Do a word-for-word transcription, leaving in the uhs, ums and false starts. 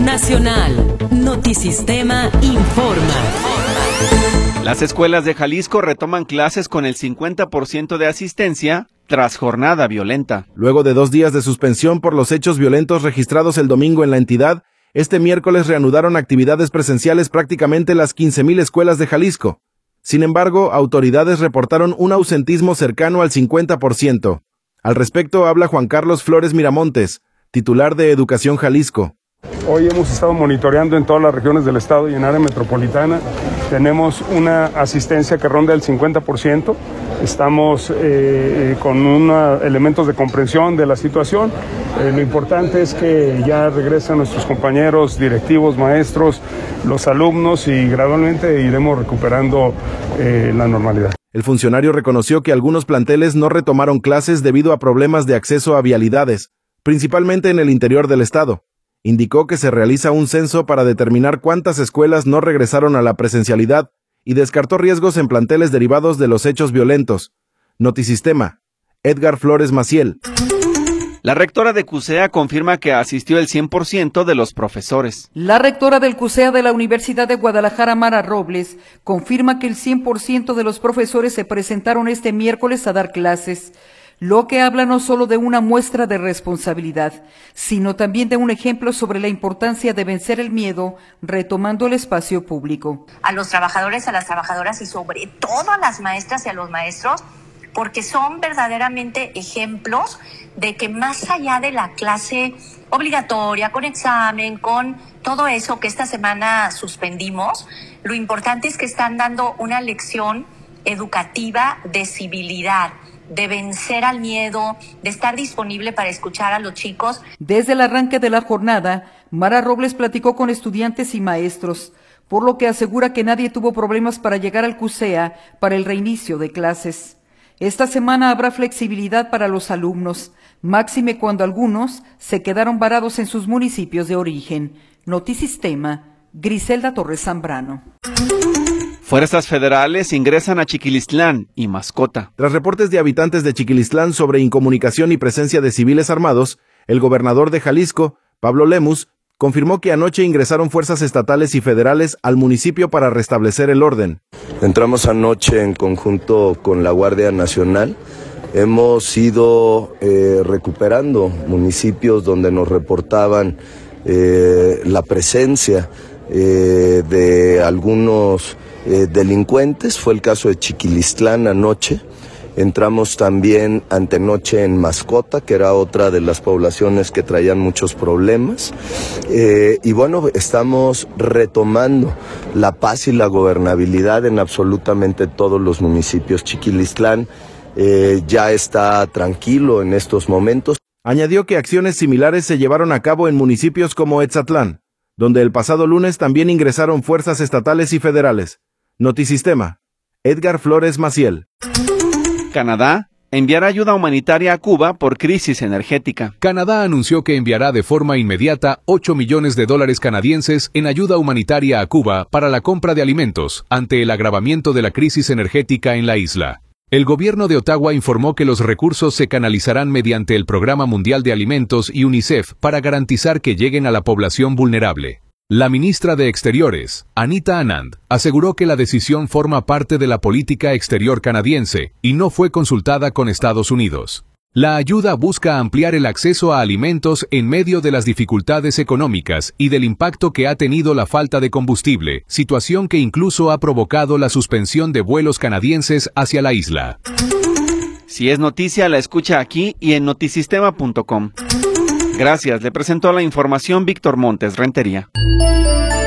Nacional. Notisistema informa. Las escuelas de Jalisco retoman clases con el cincuenta por ciento de asistencia tras jornada violenta. Luego de dos días de suspensión por los hechos violentos registrados el domingo en la entidad, este miércoles reanudaron actividades presenciales prácticamente las quince mil escuelas de Jalisco. Sin embargo, autoridades reportaron un ausentismo cercano al cincuenta por ciento. Al respecto habla Juan Carlos Flores Miramontes, titular de Educación Jalisco. Hoy hemos estado monitoreando en todas las regiones del estado y en área metropolitana. Tenemos una asistencia que ronda el cincuenta por ciento. Estamos eh, con una, elementos de comprensión de la situación. Eh, lo importante es que ya regresan nuestros compañeros, directivos, maestros, los alumnos y gradualmente iremos recuperando eh, la normalidad. El funcionario reconoció que algunos planteles no retomaron clases debido a problemas de acceso a vialidades, principalmente en el interior del estado. Indicó que se realiza un censo para determinar cuántas escuelas no regresaron a la presencialidad y descartó riesgos en planteles derivados de los hechos violentos. Notisistema, Edgar Flores Maciel. La rectora de CUSEA confirma que asistió el cien por ciento de los profesores. La rectora del CUSEA de la Universidad de Guadalajara, Mara Robles, confirma que el cien por ciento de los profesores se presentaron este miércoles a dar clases, lo que habla no solo de una muestra de responsabilidad, sino también de un ejemplo sobre la importancia de vencer el miedo, retomando el espacio público. A los trabajadores, a las trabajadoras y sobre todo a las maestras y a los maestros, porque son verdaderamente ejemplos de que más allá de la clase obligatoria, con examen, con todo eso que esta semana suspendimos, lo importante es que están dando una lección educativa de civilidad, de vencer al miedo, de estar disponible para escuchar a los chicos. Desde el arranque de la jornada, Mara Robles platicó con estudiantes y maestros, por lo que asegura que nadie tuvo problemas para llegar al CUSEA para el reinicio de clases. Esta semana habrá flexibilidad para los alumnos, máxime cuando algunos se quedaron varados en sus municipios de origen. Notisistema, Griselda Torres Zambrano. Fuerzas federales ingresan a Chiquilistlán y Mascota. Tras reportes de habitantes de Chiquilistlán sobre incomunicación y presencia de civiles armados, el gobernador de Jalisco, Pablo Lemus, confirmó que anoche ingresaron fuerzas estatales y federales al municipio para restablecer el orden. Entramos anoche en conjunto con la Guardia Nacional. Hemos ido eh, recuperando municipios donde nos reportaban eh, la presencia eh, de algunos Eh, delincuentes. Fue el caso de Chiquilistlán anoche. Entramos también antenoche en Mascota, que era otra de las poblaciones que traían muchos problemas. Eh, y bueno, estamos retomando la paz y la gobernabilidad en absolutamente todos los municipios. Chiquilistlán eh, ya está tranquilo en estos momentos. Añadió que acciones similares se llevaron a cabo en municipios como Etzatlán, donde el pasado lunes también ingresaron fuerzas estatales y federales. Notisistema, Edgar Flores Maciel. Canadá enviará ayuda humanitaria a Cuba por crisis energética. Canadá anunció que enviará de forma inmediata ocho millones de dólares canadienses en ayuda humanitaria a Cuba para la compra de alimentos ante el agravamiento de la crisis energética en la isla. El gobierno de Ottawa informó que los recursos se canalizarán mediante el Programa Mundial de Alimentos y UNICEF para garantizar que lleguen a la población vulnerable. La ministra de Exteriores, Anita Anand, aseguró que la decisión forma parte de la política exterior canadiense y no fue consultada con Estados Unidos. La ayuda busca ampliar el acceso a alimentos en medio de las dificultades económicas y del impacto que ha tenido la falta de combustible, situación que incluso ha provocado la suspensión de vuelos canadienses hacia la isla. Si es noticia, la escucha aquí y en notisistema punto com. Gracias, le presentó la información Víctor Montes Rentería.